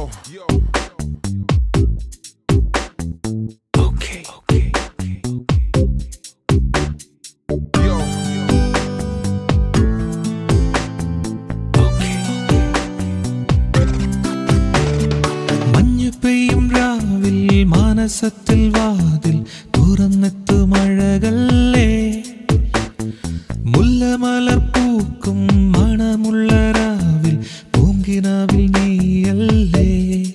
Okay. Yo. Okay. മഞ്ഞു പെയ്യും രാവിൽ മാനസത്തിൽ വാതിൽ തുറന്നെത്തു മഴകളേ, മുല്ലമലർ പൂക്കും മണമുള്ള രാവിൽ പൂങ്കിനാവിൽ നീയല്ലേ.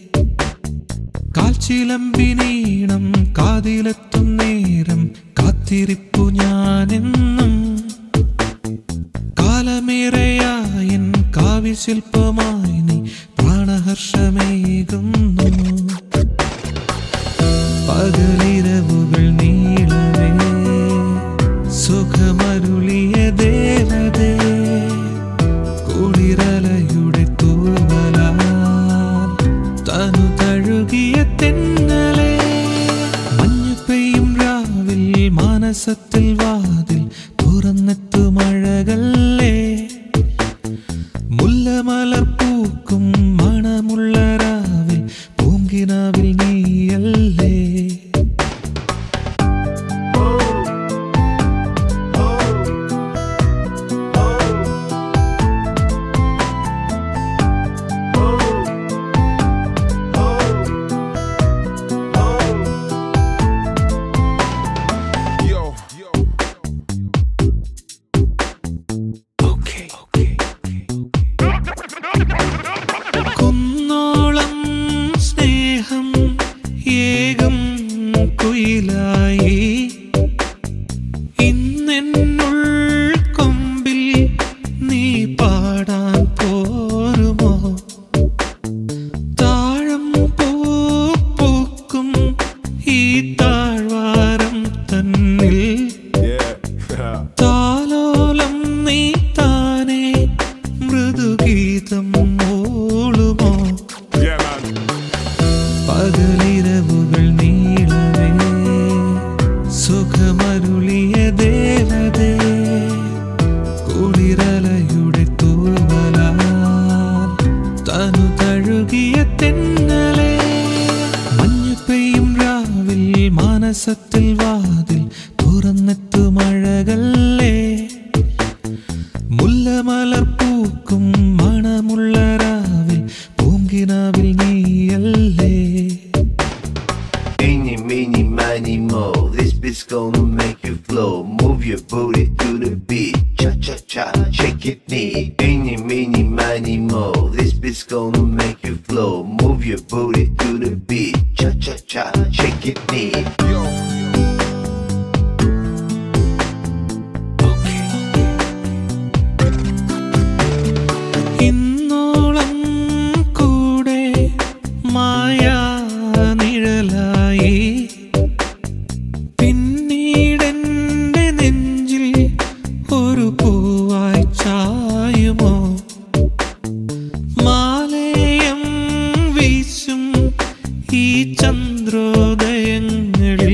കാൽച്ചിലമ്പിനീണം കാതിലെത്തും നേരം കാത്തിരിപ്പു ഞാനെന്നും. കാലമേറെയായൻ കാവ്യശില്പമായി നീ പ്രാണഹർഷമേകുന്നു. പകലിരവുകൾ നീളവേ സുഖമരുളിയ ദേവതേ, കുളിരലയുടെ തൂവലാൽ തനു തഴുകിയ തെന്നലേ. മഞ്ഞു പെയ്യും രാവിൽ മാനസത്തിൽ വാതിൽ തുറന്നെത്തു മഴകളേ, മുല്ലമലർ പൂക്കും മണമുള്ള രാവിൽ പൂങ്കിനാവിൽ നീയല്ലേ. കുന്നോളം സ്നേഹം ഏകം കുയിലായി ഇന്നെന്നുൾ കൊമ്പിൽ നീ പാടാൻ പോരുമോ. താഴം പൂക്കും ഈ താഴ്വാരം തന്നിൽ താലോലം നീ താനേ മൃദുഗീതം മൂളുമോ. പകലിരവുകൾ നീളവേ സുഖമരുളിയ ദേവതേ, കുളിരലയുടെ തൂവലാൽ തനു തഴുകിയ തെന്നലേ. മഞ്ഞു പെയ്യും രാവിൽ മാനസത്തിൽ വാതിൽ തുറന്നെത്തു മഴകളേ, മുല്ലമലർ പൂക്കും മണമുള്ള രാവിൽ പൂങ്കിനാവിൽ നീയല്ലേ. Eeny, meeny, miny, mo. This bit's gonna make you flow. Move your booty to the beat. Cha cha cha, shake it knee. Eeny, meeny, miny, mo. This bit's gonna make you flow. Move your booty to the beat. Cha cha cha, shake it knee. Yo. ഇന്നോളം കൂടെ മായാ നിഴലായി പിന്നീടെന്റെ നെഞ്ചിൽ ഒരു പൂവായി ചായുമോ. മാലയം വീശും ഈ ചന്ദ്രോദയങ്ങളിൽ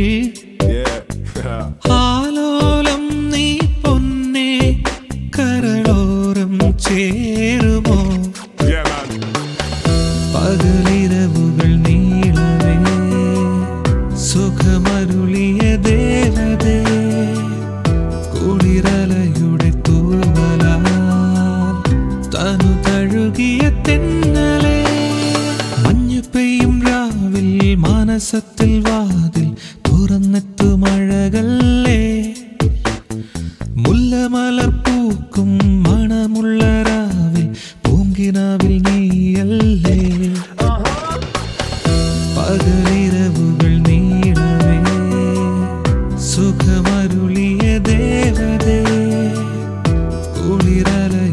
ആലോലം നീ പൊന്നെ കരളോരം ചേരുമോ. പകലിരവുകൾ നീളവേ സുഖമരുളിയ ദേവതേ, കുളിരലയുടെ തൂവലാൽ തനു തഴുകിയ തെന്നലേ. മഞ്ഞു പെയ്യും രാവിൽ മാനസത്തിൽ വാതിൽ തുറന്നെത്തു മഴകളേ, മുല്ലമലർ പൂക്കും മണമുള്ള രാവിൽ പൂങ്കിനാവിൽ നീയല്ലേ. പകലിരവുകൾ നീളവേ സുഖമരുളിയ ദേവതേ, കുളിരല